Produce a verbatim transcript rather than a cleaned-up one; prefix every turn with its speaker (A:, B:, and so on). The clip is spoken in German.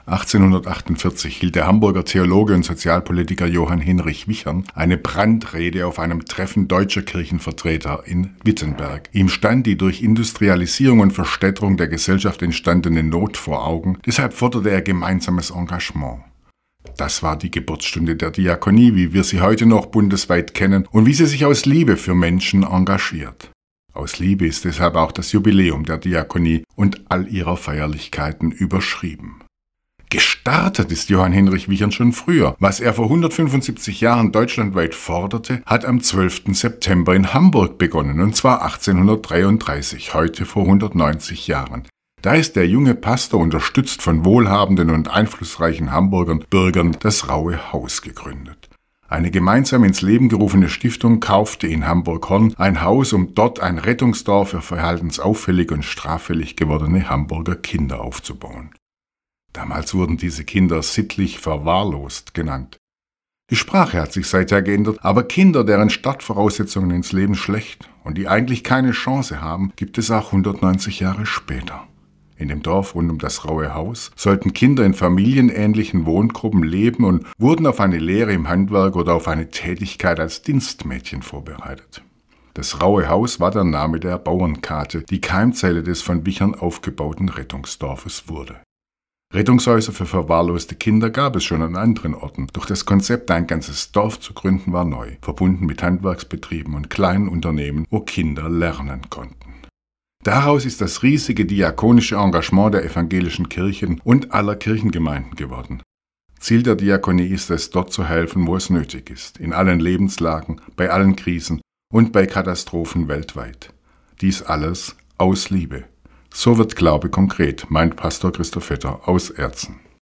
A: achtzehnhundertachtundvierzig hielt der Hamburger Theologe und Sozialpolitiker Johann Hinrich Wichern eine Brandrede auf einem Treffen deutscher Kirchenvertreter in Wittenberg. Ihm stand die durch Industrialisierung und Verstädterung der Gesellschaft entstandene Not vor Augen, deshalb forderte er gemeinsames Engagement. Das war die Geburtsstunde der Diakonie, wie wir sie heute noch bundesweit kennen und wie sie sich aus Liebe für Menschen engagiert. Aus Liebe ist deshalb auch das Jubiläum der Diakonie und all ihrer Feierlichkeiten überschrieben. Gestartet ist Johann Hinrich Wichern schon früher. Was er vor hundertfünfundsiebzig Jahren deutschlandweit forderte, hat am zwölften September in Hamburg begonnen, und zwar achtzehnhundertdreiunddreißig, heute vor hundertneunzig Jahren. Da ist der junge Pastor, unterstützt von wohlhabenden und einflussreichen Hamburger Bürgern, das Raue Haus gegründet. Eine gemeinsam ins Leben gerufene Stiftung kaufte in Hamburg-Horn ein Haus, um dort ein Rettungsdorf für verhaltensauffällig und straffällig gewordene Hamburger Kinder aufzubauen. Damals wurden diese Kinder sittlich verwahrlost genannt. Die Sprache hat sich seither geändert, aber Kinder, deren Startvoraussetzungen ins Leben schlecht und die eigentlich keine Chance haben, gibt es auch hundertneunzig Jahre später. In dem Dorf rund um das Raue Haus sollten Kinder in familienähnlichen Wohngruppen leben und wurden auf eine Lehre im Handwerk oder auf eine Tätigkeit als Dienstmädchen vorbereitet. Das Raue Haus war der Name der Bauernkate, die Keimzelle des von Wichern aufgebauten Rettungsdorfes wurde. Rettungshäuser für verwahrloste Kinder gab es schon an anderen Orten, doch das Konzept, ein ganzes Dorf zu gründen, war neu, verbunden mit Handwerksbetrieben und kleinen Unternehmen, wo Kinder lernen konnten. Daraus ist das riesige diakonische Engagement der evangelischen Kirchen und aller Kirchengemeinden geworden. Ziel der Diakonie ist es, dort zu helfen, wo es nötig ist, in allen Lebenslagen, bei allen Krisen und bei Katastrophen weltweit. Dies alles aus Liebe. So wird Glaube konkret, meint Pastor Christoph Vetter aus Erzen.